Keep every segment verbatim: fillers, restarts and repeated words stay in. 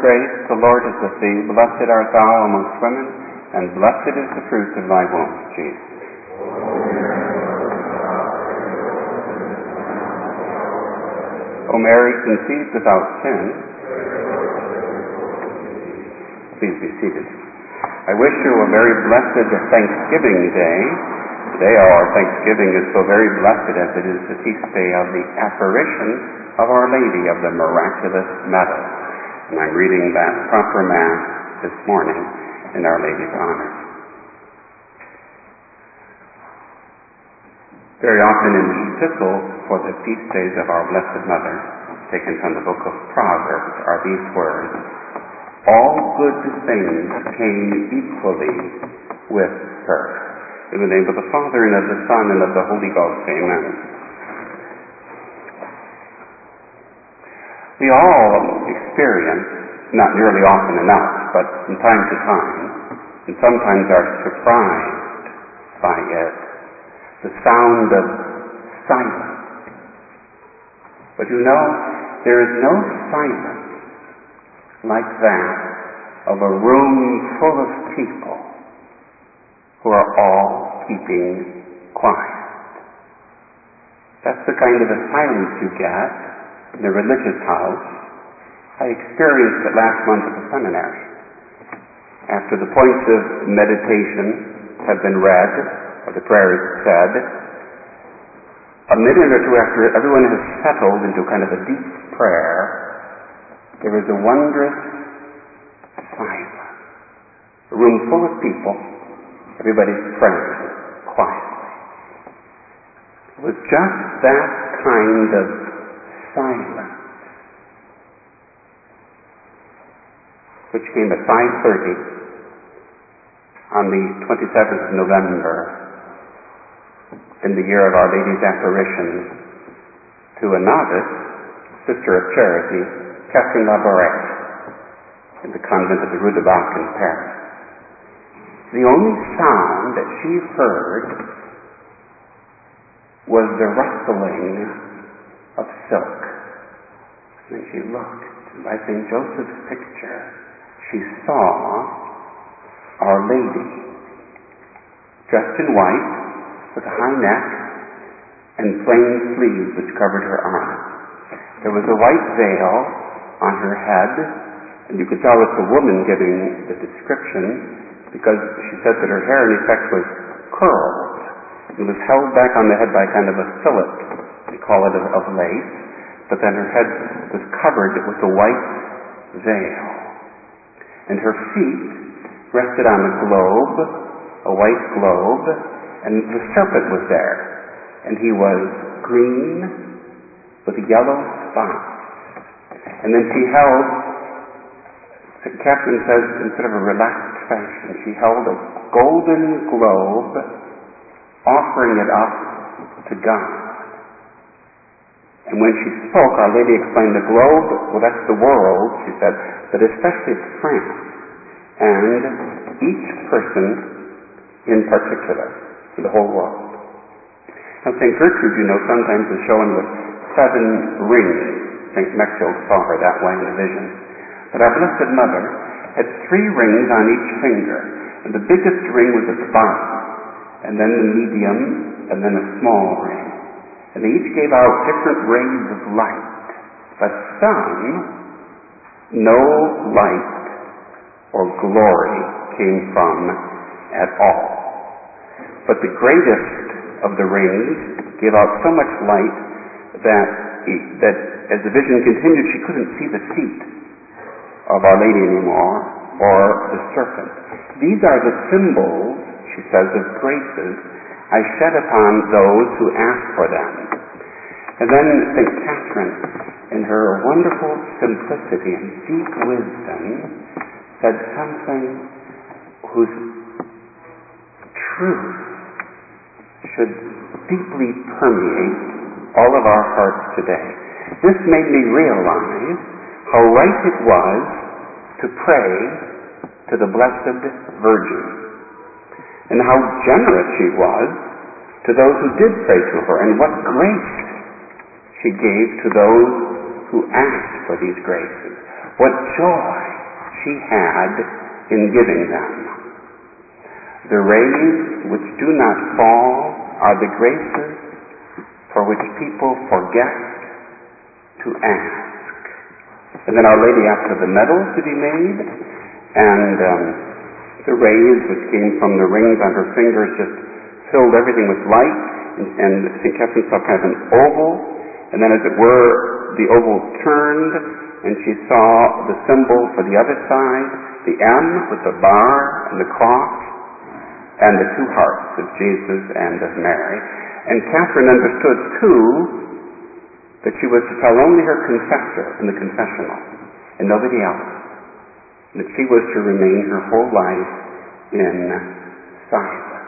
grace, the Lord is with thee. Blessed art thou amongst women, and blessed is the fruit of thy womb, Jesus. O Mary, conceived without sin. Please be seated. I wish you a very blessed Thanksgiving Day. Today our Thanksgiving is so very blessed as it is the feast day of the apparition of Our Lady of the Miraculous Medal. And I'm reading that proper Mass this morning in Our Lady's honor. Very often in the epistle for the feast days of our Blessed Mother, taken from the book of Proverbs, are these words: all good things came equally with her. In the name of the Father, and of the Son, and of the Holy Ghost, amen. We all experience, not nearly often enough, but from time to time, and sometimes are surprised by it, the sound of silence. But you know, there is no silence like that of a room full of people who are all keeping quiet. That's the kind of a silence you get in a religious house. I experienced it last month at the seminary. After the points of meditation have been read, or the prayers said, a minute or two after everyone has settled into kind of a deep prayer, there is a wondrous silence. A room full of people, everybody's praying quietly. It was just that kind of silence which came at five thirty on the twenty-seventh of November in the year of Our Lady's apparition to a novice, Sister of Charity, Catherine Labourette, in the convent of the Rue de Bac in Paris. The only sound that she heard was the rustling of silk. And she looked, and by Saint Joseph's picture, she saw Our Lady, dressed in white, with a high neck and plain sleeves which covered her arms. There was a white veil on her head, and you could tell it's a woman giving the description, because she said that her hair in effect was curled. It was held back on the head by kind of a fillet, they call it, of, of lace, but then her head was covered with a white veil. And her feet rested on a globe, a white globe, and the serpent was there. And he was green with yellow spots. And then she held, Saint Catherine says, instead of a relaxed fashion, she held a golden globe, offering it up to God. And when she spoke, Our Lady explained the globe, well, that's the world, she said, but especially it's France, and each person in particular, for the whole world. Now, Saint Gertrude, you know, sometimes is shown with seven rings. Saint Mechthild saw her that way in a vision. But our Blessed Mother had three rings on each finger, and the biggest ring was at the bottom, and then the medium, and then a small ring. And they each gave out different rays of light, but some, no light or glory came from at all. But the greatest of the rings gave out so much light that, that as the vision continued, she couldn't see the feet of Our Lady anymore, or the serpent. These are the symbols, she says, of graces I shed upon those who ask for them. And then Saint Catherine, in her wonderful simplicity and deep wisdom, said something whose truth should deeply permeate all of our hearts today. This made me realize how right it was to pray to the Blessed Virgin, and how generous she was to those who did pray to her, and what grace she gave to those who asked for these graces. What joy she had in giving them. The rays which do not fall are the graces for which people forget to ask. And then Our Lady asked for the medals to be made, and um, the rays which came from the rings on her fingers just filled everything with light, and, and Saint Catherine saw kind of an oval, and then as it were, the oval turned, and she saw the symbol for the other side, the M with the bar and the cross, and the two hearts of Jesus and of Mary. And Catherine understood, too, that she was to tell only her confessor in the confessional, and nobody else. That she was to remain her whole life in silence.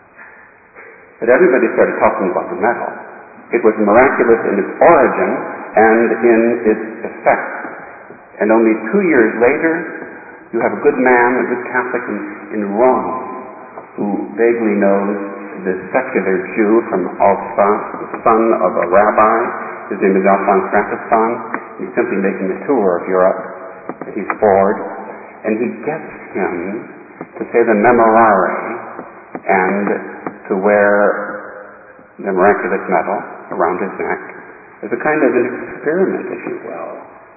But everybody started talking about the medal. It was miraculous in its origin and in its effect. And only two years later, you have a good man, a good Catholic in, in Rome, who vaguely knows this secular Jew from Alsace, the son of a rabbi. His name is Alphonse Ratisson. He's simply making a tour of Europe. He's bored. And he gets him to say the Memorare and to wear the miraculous medal around his neck as a kind of an experiment, if you will.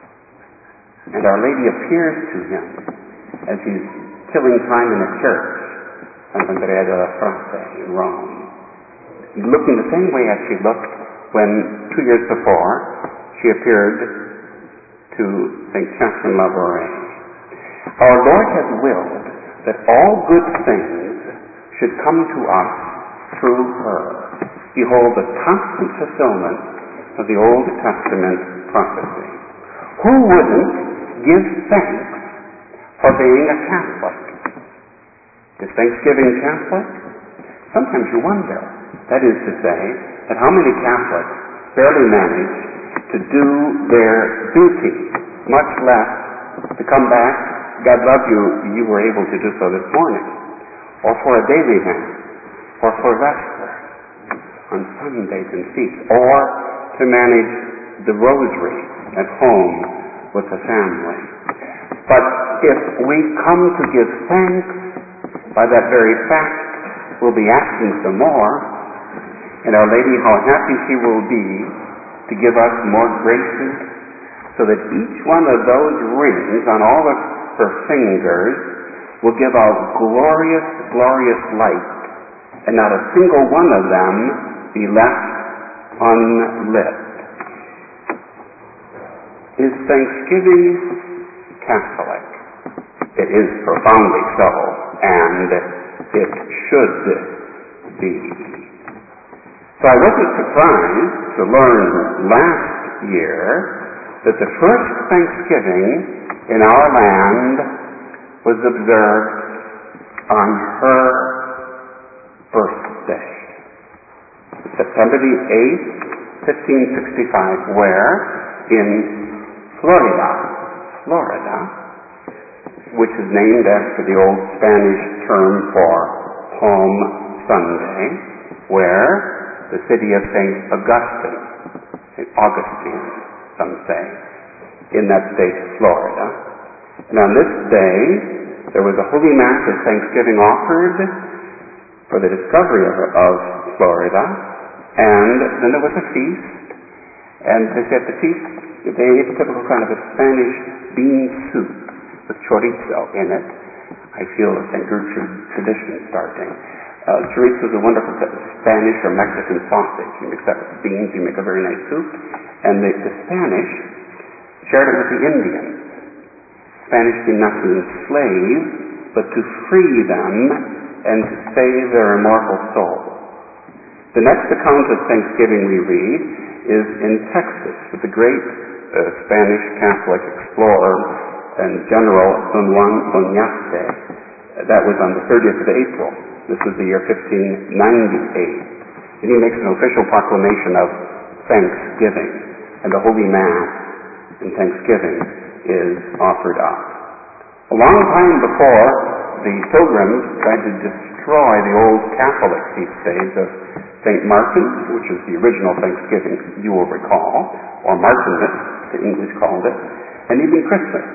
And Our Lady appears to him as he's killing time in a church, Sant'Andrea della Fratte in Rome, looking the same way as she looked when, two years before, she appeared to Saint Catherine Labouré. Our Lord has willed that all good things should come to us through her. Behold the constant fulfillment of the Old Testament prophecy. Who wouldn't give thanks for being a Catholic? Is Thanksgiving Catholic? Sometimes you wonder. That is to say, that how many Catholics barely manage to do their duty, much less to come back, God love you, you were able to do so this morning, or for a daily mass, or for vespers, on Sundays and feasts, or to manage the rosary at home with the family. But if we come to give thanks, by that very fact, we'll be asking for more, and Our Lady, how happy she will be to give us more graces, so that each one of those rings on all of her fingers will give out glorious, glorious light, and not a single one of them be left unlit. Is Thanksgiving Catholic? It is profoundly so, and it should be. So I wasn't surprised to learn last year that the first Thanksgiving in our land was observed on her birthday, September the eighth, fifteen sixty-five, where in Florida, Florida, which is named after the old Spanish term for Palm Sunday, where the city of Saint Augustine, Saint Augustine, some say, in that state of Florida. And on this day, there was a holy mass of thanksgiving offered for the discovery of, of Florida, and then there was a feast, and they said the feast, they ate a typical kind of a Spanish bean soup with chorizo in it. I feel a Saint Gertrude tradition starting. Uh, chorizo is a wonderful Spanish or Mexican sausage. You mix that with beans, you make a very nice soup. And the, the Spanish shared it with the Indians. Spanish did not to enslave, but to free them and to save their immortal soul. The next account of Thanksgiving we read is in Texas with the great uh, Spanish Catholic explorer and general Don Juan Oñate. That was on the thirtieth of April. This was the year fifteen ninety-eight. And he makes an official proclamation of Thanksgiving, and the Holy Mass in Thanksgiving is offered up. A long time before, the Pilgrims tried to destroy the old Catholic feast days of Saint Martin, which is the original Thanksgiving, you will recall, or Martinmas, the English called it, and even Christmas.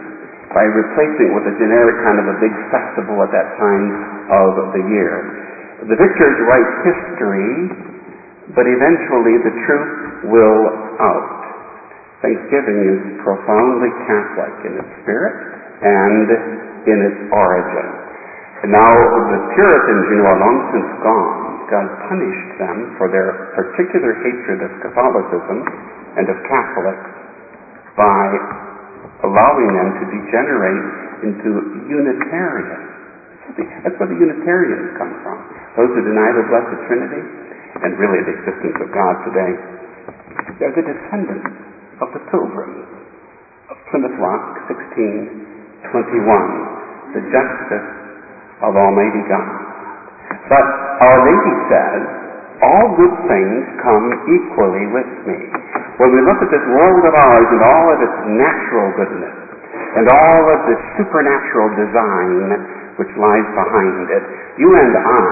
by replacing it with a generic kind of a big festival at that time of the year. The victors write history, but eventually the truth will out. Thanksgiving is profoundly Catholic in its spirit and in its origin. And now the Puritans, you know, are long since gone. God punished them for their particular hatred of Catholicism and of Catholics by allowing them to degenerate into Unitarians. That's where the Unitarians come from. Those who deny the Blessed Trinity and really the existence of God today. They're the descendants of the Pilgrims of Plymouth Rock, sixteen twenty-one, the justice of Almighty God. But Our Lady says, all good things come equally with me. When we look at this world of ours and all of its natural goodness and all of the supernatural design which lies behind it, you and I,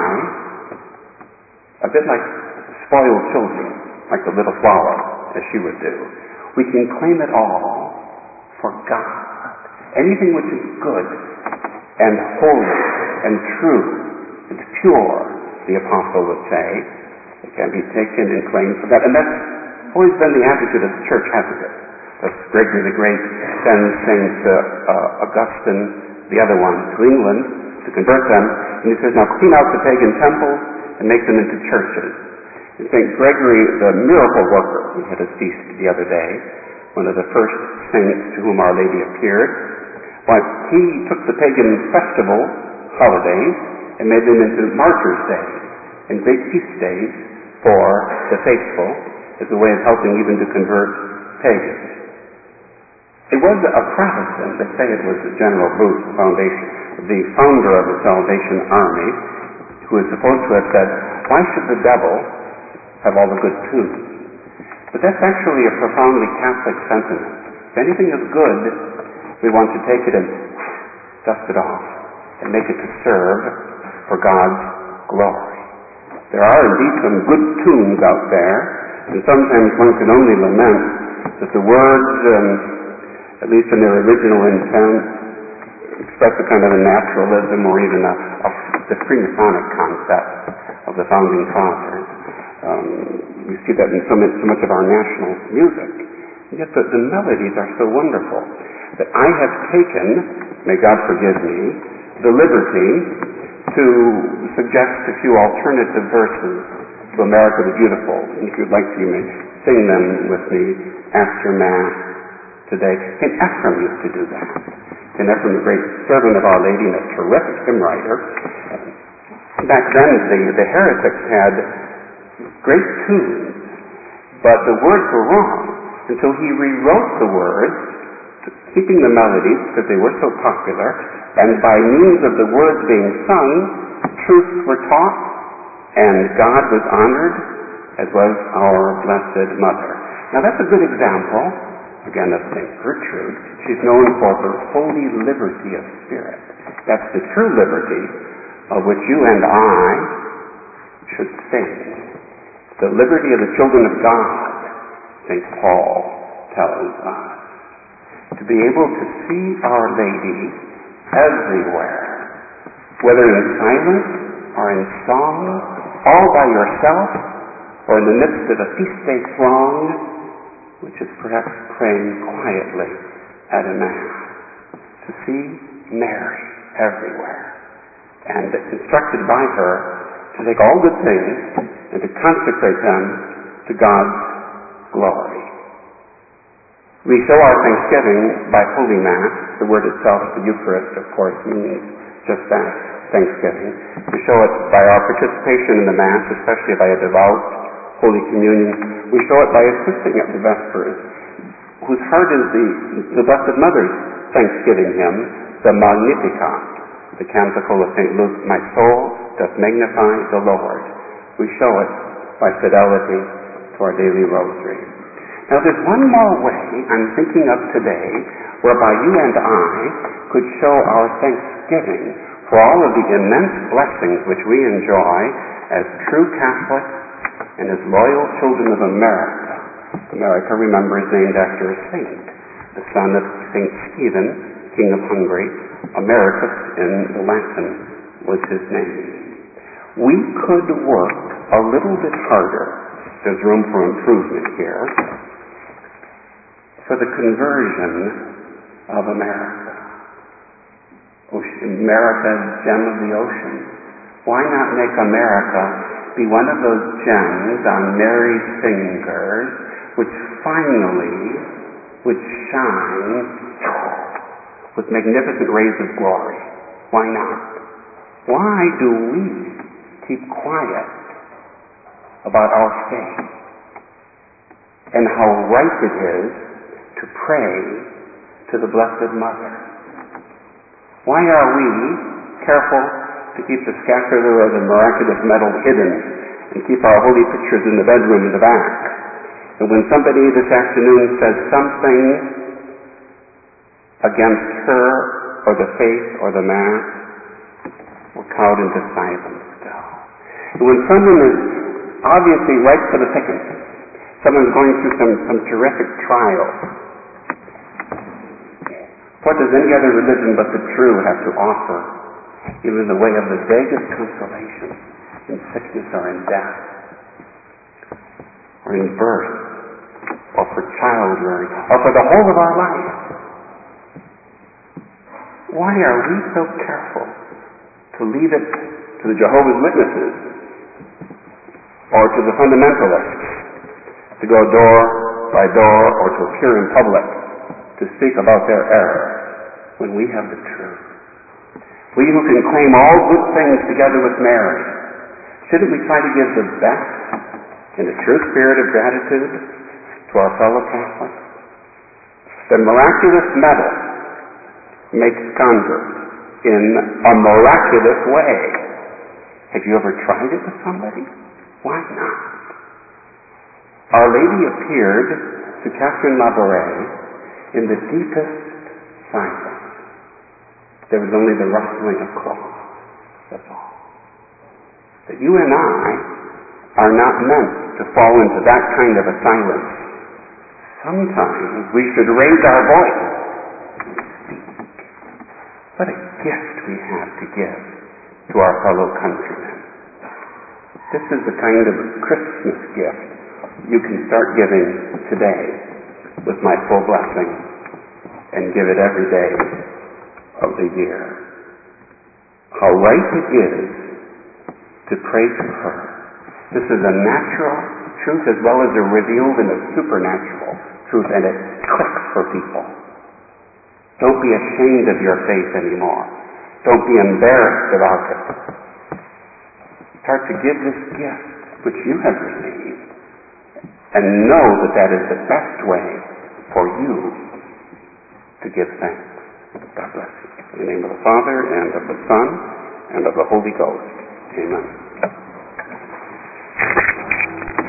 a bit like spoiled children, like the little flower, as she would do, we can claim it all for God. Anything which is good and holy and true and pure, the apostle would say, it can be taken and claimed for God. And that's always been the attitude of the church, hasn't it? That Gregory the Great sends Saint uh, uh, Augustine, the other one, to England to convert them. And he says, now clean out the pagan temples and make them into churches. And Saint Gregory, the miracle worker, who had a feast the other day, one of the first saints to whom Our Lady appeared, well, he took the pagan festival holidays and made them into martyrs' days and great feast days for the faithful as a way of helping even to convert pagans. It was a Protestant, they say it was General Booth, the foundation, the founder of the Salvation Army, who is supposed to have said, why should the devil have all the good tunes? But that's actually a profoundly Catholic sentiment. If anything is good, we want to take it and dust it off and make it to serve for God's glory. There are indeed some good tunes out there, and sometimes one can only lament that the words, um, at least in their original intent, express a kind of a naturalism or even a, a, the Freemasonic concept of the founding fathers. Um, we see that in so much, so much of our national music. And yet the, the melodies are so wonderful that I have taken, may God forgive me, the liberty to suggest a few alternative verses to America the Beautiful. And if you'd like to, you may sing them with me after Mass today. King Ephraim used to do that. King Ephraim, the great servant of Our Lady and a terrific hymn writer. Back then, the, the heretics had great tunes, but the words were wrong. And so he rewrote the words, keeping the melodies because they were so popular, and by means of the words being sung, truths were taught, and God was honored, as was our Blessed Mother. Now that's a good example, again, of Saint Gertrude. She's known for her holy liberty of spirit. That's the true liberty of which you and I should sing. The liberty of the children of God, Saint Paul tells us. To be able to see Our Lady everywhere, whether in silence or in song, all by yourself or in the midst of a feast day throng, which is perhaps praying quietly at a Mass. To see Mary everywhere, and instructed by her to take all good things and to consecrate them to God's glory. We show our thanksgiving by Holy Mass. The word itself, the Eucharist, of course, means just that, thanksgiving. We show it by our participation in the Mass, especially by a devout Holy Communion. We show it by assisting at the Vespers, whose heart is the, the Blessed Mother's thanksgiving hymn, the Magnificat, the canticle of Saint Luke, my soul doth magnify the Lord. We show it by fidelity to our daily rosary. Now there's one more way I'm thinking of today whereby you and I could show our thanksgiving for all of the immense blessings which we enjoy as true Catholics and as loyal children of America. America, remember, is named after a saint, the son of Saint Stephen king of Hungary. Emeritus in the Latin was his name. We could work a little bit harder. There's room for improvement here. For the conversion of America. Ocean, America, gem of the ocean. Why not make America be one of those gems on Mary's fingers which finally would shine with magnificent rays of glory? Why not? Why do we keep quiet about our faith and how right it is to pray to the Blessed Mother? Why are we careful to keep the scapular or the miraculous medal hidden and keep our holy pictures in the bedroom in the back? And when somebody this afternoon says something against her or the faith or the Mass, we're cowed into silence still. And when someone is obviously ripe for the picking, someone's going through some, some terrific trial, what does any other religion but the true have to offer, even in the way of the vaguest consolation in sickness or in death, or in birth, or for child rearing, or for the whole of our life? Why are we so careful to leave it to the Jehovah's Witnesses or to the fundamentalists to go door by door or to appear in public to speak about their error when we have the truth? We who can claim all good things together with Mary, shouldn't we try to give the best in a true spirit of gratitude to our fellow Catholics? The miraculous medal makes converts in a miraculous way. Have you ever tried it with somebody? Why not? Our Lady appeared to Catherine Labouré in the deepest silence. There was only the rustling of cloth. That's all. That you and I are not meant to fall into that kind of a silence. Sometimes we should raise our voice and speak. What a gift we have to give to our fellow countrymen. This is the kind of Christmas gift you can start giving today with my full blessing and give it every day of the year. How right it is to pray to her. This is a natural truth as well as a revealed and a supernatural truth, and it clicks for people. Don't be ashamed of your faith anymore. Don't be embarrassed about it. Start to give this gift which you have received and know that that is the best way for you to give thanks. God bless you. In the name of the Father, and of the Son, and of the Holy Ghost. Amen.